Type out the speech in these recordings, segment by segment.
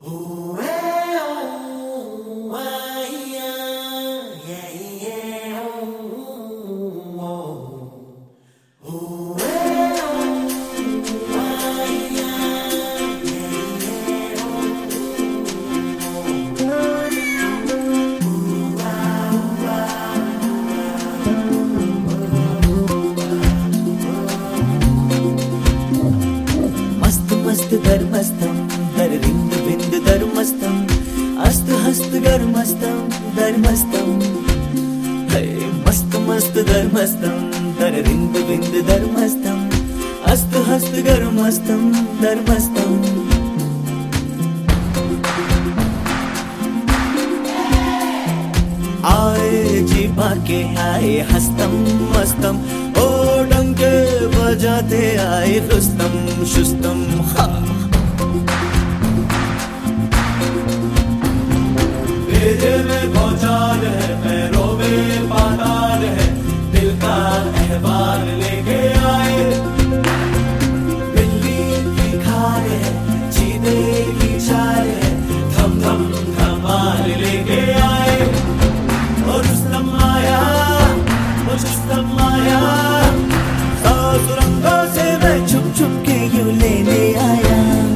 धर्मस्थं दरविंद विंद धर्मस्थं अस्त हस्त गर्मस्थं धर्मस्थं हे मस्त मस्त धर्मस्थं दरविंद विंद धर्मस्थं अस्त हस्त गर्मस्थं धर्मस्थं आए जी बाके आए हस्तम मस्तम ओ डंके बजाते आए रुस्तम शुस्तम भेजे में भौचाल है, पैरों में पाताल है, दिल का अहवाल लेके आए। बिल्ली की खाल है, चीते की चाल है, धम धम धमाल लेके आए। और रुस्तम आया, रुस्तम आया, सौ सुरंगों से मैं छुप छुप के यूं लेने आया।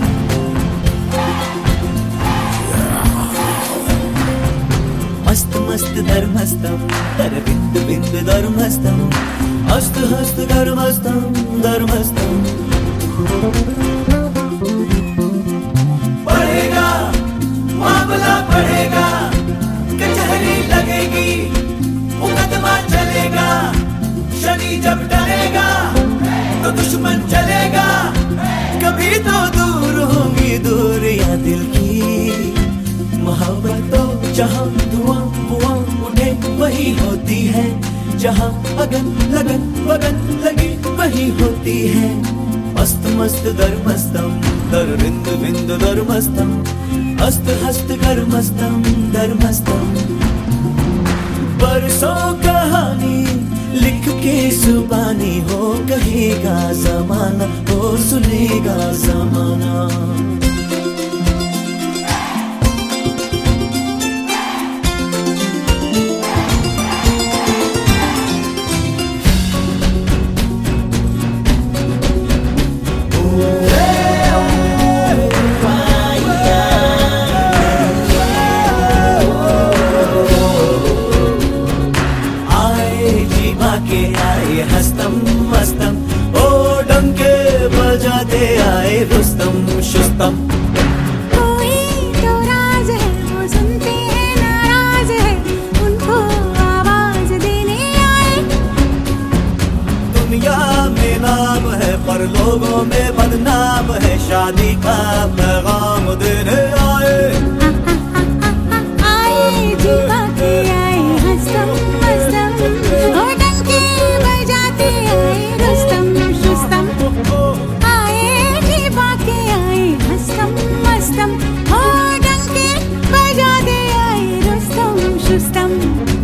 मस्त मस्त धर्मस्थं दरविंद विंद धर्मस्थं अस्त हस्त गर्मस्थं धर्मस्थं पढ़ेगा मामला पढ़ेगा, कचहरी लगेगी, मुकदमा चलेगा, शनि जब डरेगा तो दुश्मन चलेगा। कभी तो दूर होंगी दूरियां दिल की, मोहब्बत तो जहाँ धुआं बुआं उठे वही होती है, जहाँ अगन लगन वगन लगी वही होती है। मस्त मस्त धर्मस्थं दरविंद विंद धर्मस्थं अस्त हस्त गर्मस्थं धर्मस्थं बरसों कहानी लिख के जुबानी हो, कहेगा जमाना हो, सुनेगा जमाना। आए हस्तम मस्तम ओ डंके बजाते आए रुस्तम शुस्तम। कोई तो राज है वो सुनते हैं नाराज है, उनको आवाज देने आए। दुनिया में नाम है पर लोगों में बदनाम है, शादी का पैगाम देने आए। आए जीवा के आए हस्तम मस्तम और डंके बजाते आए रुस्तम शुस्तम। आए जीवा के आए हस्तम मस्तम और डंके बजाते आए रुस्तम शुस्तम।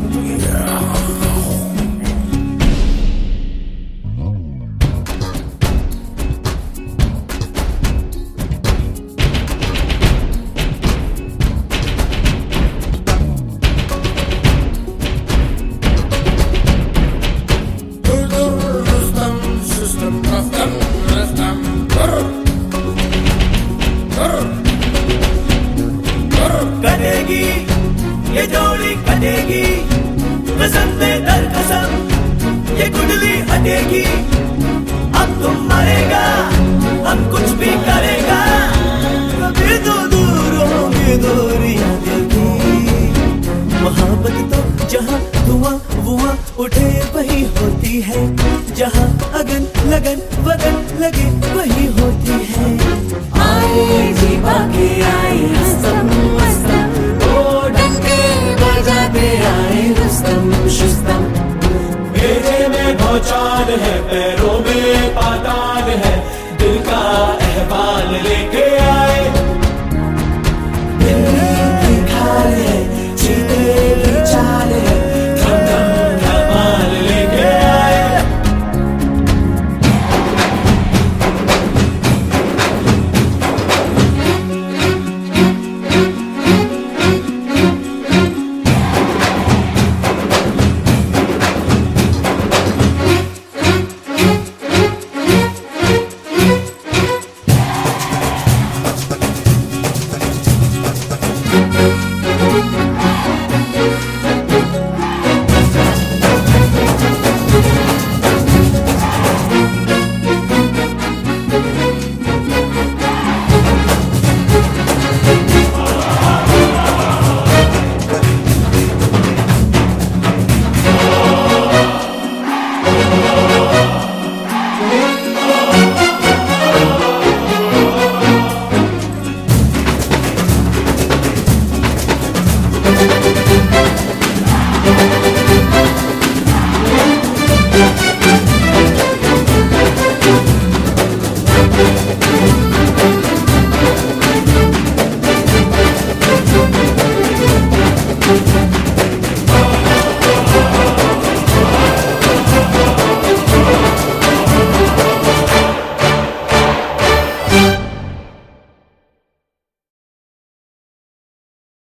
कटेगी ये जोड़ी कटेगी, कसम दे दर कसम ये कुंडली हटेगी। अब तुम मरेगा